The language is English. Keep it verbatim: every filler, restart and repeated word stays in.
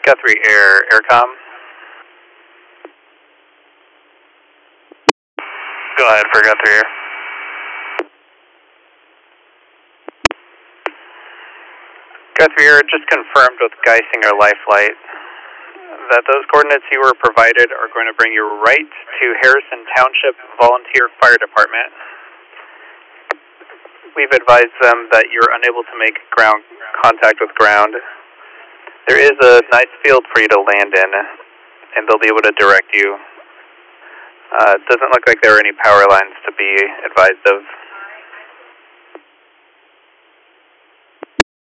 Guthrie Air, Aircom. Go ahead for Guthrie Air. Guthrie Air just confirmed with Geisinger Lifelight that those coordinates you were provided are going to bring you right to Harrison Township Volunteer Fire Department. We've advised them that you're unable to make ground contact with ground. There is a nice field for you to land in, and they'll be able to direct you. Uh, it doesn't look like there are any power lines to be advised of.